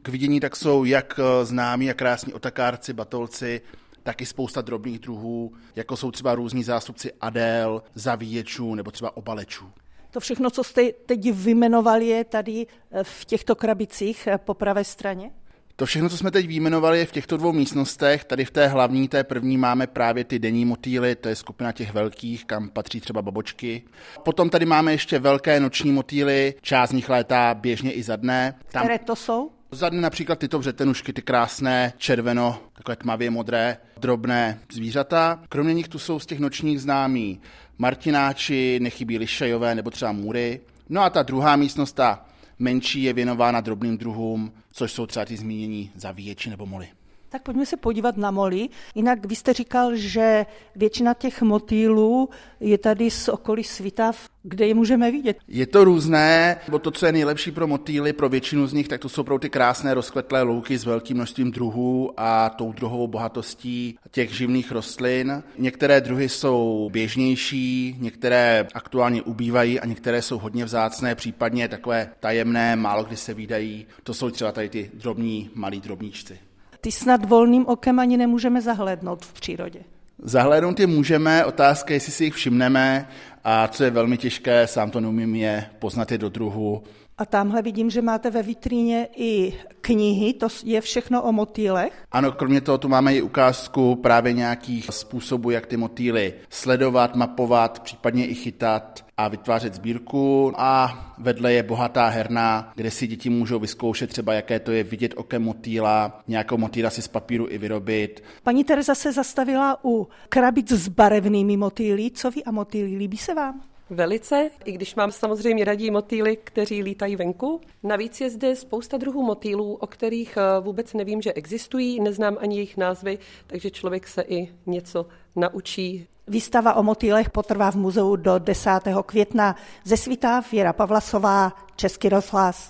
K vidění tak jsou jak známí a krásní otakárci, batolci, tak i spousta drobných druhů, jako jsou třeba různí zástupci adél, zavíječů nebo třeba obalečů. To všechno, co jste teď vyjmenovali, je tady v těchto krabicích po pravé straně? To všechno, co jsme teď vyjmenovali, je v těchto dvou místnostech. Tady v té hlavní, té první, máme právě ty denní motýly, to je skupina těch velkých, kam patří třeba babočky. Potom tady máme ještě velké noční motýly, část z nich létá běžně i za dne. Které to jsou? Za dne například tyto vřetenušky, ty krásné, červeno, takové tmavě modré, drobné zvířata. Kromě nich tu jsou z těch nočních známí martináči, nechybí lišejové nebo třeba můry. No a ta druhá místnost, ta menší, je věnována drobným druhům, což jsou třeba ty zmínění zavíječi nebo moly. Tak pojďme se podívat na moly. Jinak vy jste říkal, že většina těch motýlů je tady z okolí Svitav. Kde je můžeme vidět? Je to různé, bo to, co je nejlepší pro motýly, pro většinu z nich, tak to jsou pro ty krásné rozkvetlé louky s velkým množstvím druhů a tou druhovou bohatostí těch živných rostlin. Některé druhy jsou běžnější, některé aktuálně ubývají a některé jsou hodně vzácné, případně takové tajemné, málo kdy se vídají. To jsou třeba tady ty malí drobníčci. Ty snad volným okem ani nemůžeme zahlédnout v přírodě. Zahlédnout je můžeme, otázka, jestli si jich všimneme a co je velmi těžké, sám to neumím, je poznat je do druhu. A tamhle vidím, že máte ve vitríně i knihy, to je všechno o motýlech? Ano, kromě toho tu máme i ukázku právě nějakých způsobů, jak ty motýly sledovat, mapovat, případně i chytat a vytvářet sbírku. A vedle je bohatá herna, kde si děti můžou vyzkoušet třeba, jaké to je vidět okem motýla, nějakou motýla si z papíru i vyrobit. Paní Tereza se zastavila u krabic s barevnými motýly. Co vy a motýly, líbí se vám? Velice, i když mám samozřejmě raději motýly, kteří lítají venku. Navíc je zde spousta druhů motýlů, o kterých vůbec nevím, že existují, neznám ani jejich názvy, takže člověk se i něco naučí. Výstava o motýlech potrvá v muzeu do 10. května. Ze Svitav Věra Pavlasová, Český rozhlas.